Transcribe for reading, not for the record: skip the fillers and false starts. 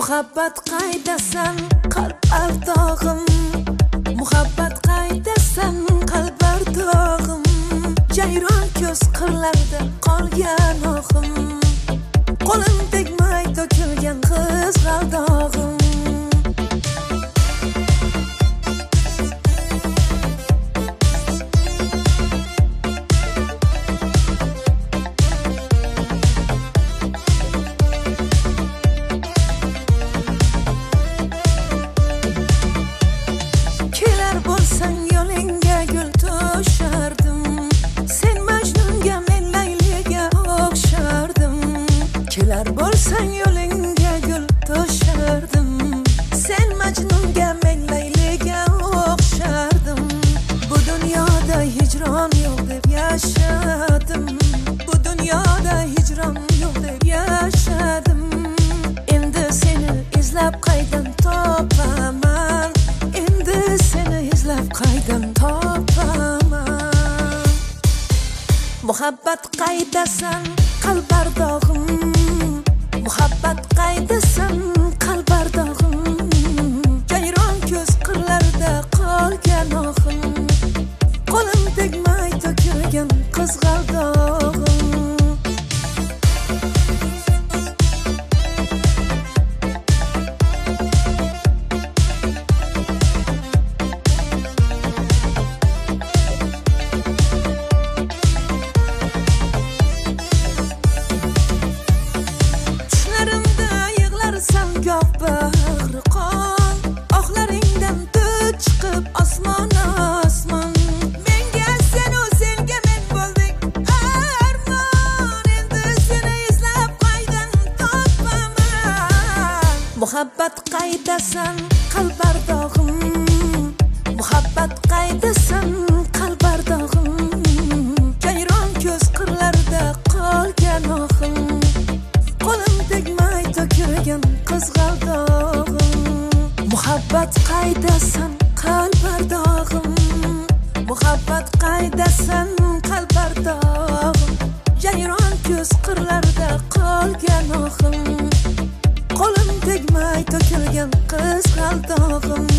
Muhabbat qaydasan qalb ardog'im, muhabbat qaydasan qalb ardog'im, jayron ko'z qirlarida qolgan oxim, qo'lim tegmay to'kilgan qizg'aldog'im. Bo'lsang yo'lingga gul to'shardim, sen Majnunga men Layliga o'xshardim. Kelar bo'lsang yo'lingga gul to'shardim, sen Majnunga men Layliga o'xshardim. Bu dunyoda hijron yo'q deb yashadim, bu dunyoda hijron yo'q deb yashadim. Endi seni izlab qaydan topaman, endi seni izlab qaydan topaman. Muhabbat qaydasan qalb ardog'im, muhabbat qaydasan qalb ardog'im, jayron ko'z qirlarida qolgan oxim, qo'lim tegmay to'kilgan qizg'aldog'im. Goh bag'ri qon, oxlaringdan tut chiqib osmon osmon. Menga senu senga men bo'ldik armon, endi seni izlab qaydan topaman. Muhabbat qaydasan qalb ardog'im, muhabbat qaydasan qalb ardog'im, jayron ko'z qirlarida qolgan oxim, qo'lim tegmay to'kilgan qizg'aldog'im. Muhabbat qaydasan qalb ardog'im, muhabbat qaydasan qalb ardog'im, jayron ko'z qirlarida qolgan oxim, qo'lim tegmay to'kilgan qizg'aldog'im.